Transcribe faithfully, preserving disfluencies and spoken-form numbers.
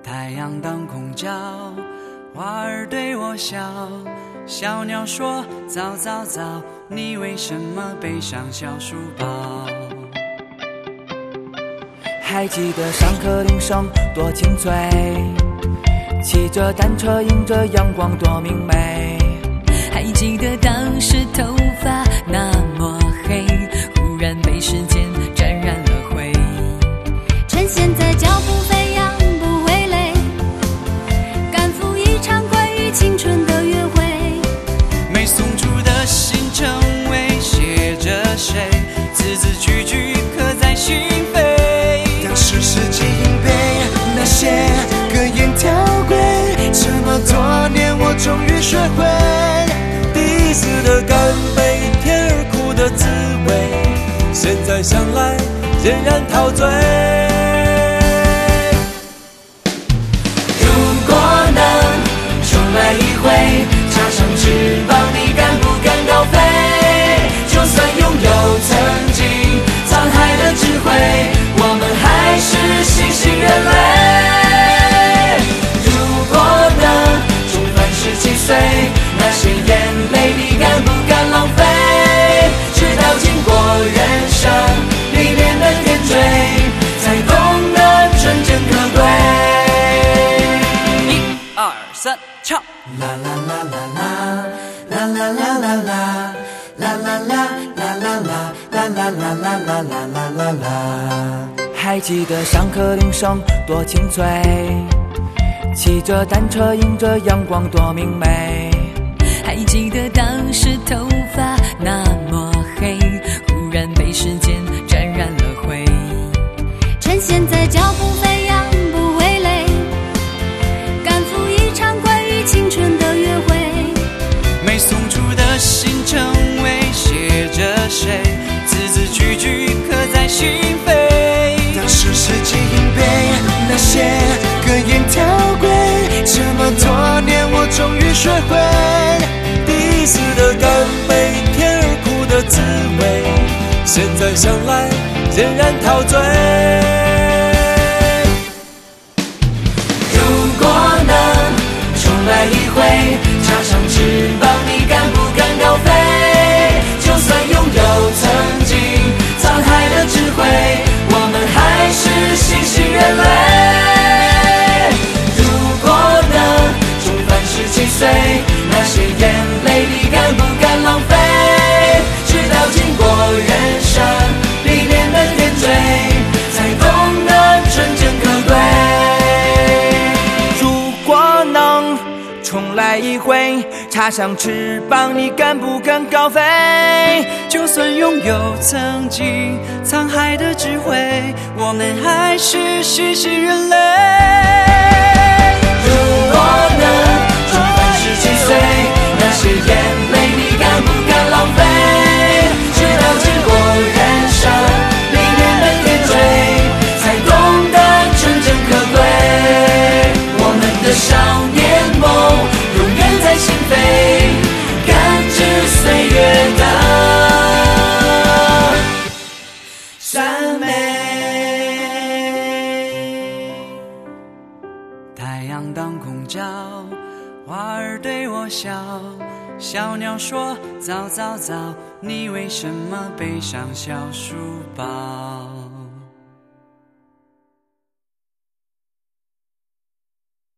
太阳当空照，花儿对我笑，小鸟说早早早，你为什么背上小书包？ 还记得上课铃声多清脆，骑着单车迎着阳光多明媚。 还记得当时头发那么黑，忽然被时间沾染了灰。趁现在脚步飞扬不会累，赶赴一场关于青春的约会。 没送出的信成为写着谁，字字句句刻在心扉。 当时世纪硬背那些格言条规，这么多年我终于学会第一次的干杯，甜而苦的滋味，现在想来仍然陶醉。如果能重来一回，插上翅膀你敢不敢高飞？就算拥有曾经沧海的智慧，我们还是新兴人类。如果能重返十七岁，那些眼泪你敢不敢浪费？直到经过人生历练的点缀，才懂得纯真可贵。 一二三，唱！ 啦啦啦啦啦，啦啦啦啦啦，啦啦啦啦啦啦，啦啦啦啦啦啦啦啦。 还记得上课铃声多清脆，骑着单车迎着阳光多明媚。 还记得当时头发那么黑，忽然被时间沾染了灰。趁现在脚步飞扬不会累，赶赴一场关于青春的约会。 没送出的信成为写着谁，字字句句刻在心扉。 当时世纪硬背那些格言条规，这么多年我终于学会第一次的干杯，甜而苦的滋味，现在想来仍然陶醉。如果能重来一回，插上翅膀你敢不敢高飞？就算拥有曾经沧海的智慧，我们还是新兴人类。如果能重返十七岁，那些眼泪你敢不敢浪费？直到经过人生历练的点缀，才懂得纯真可贵。 如果能重来一回，插上翅膀你敢不敢高飞？ 就算拥有曾经沧海的智慧，我们还是新兴人类。 如果能重返十七岁，那些眼泪你敢不敢浪费？直到经过人生历练的点缀，才懂得纯真可贵。我们的少年梦永远在心扉，感知岁月的赞美。 太阳当空照，花儿对我笑，小鸟说早早早，你为什么背上小书包？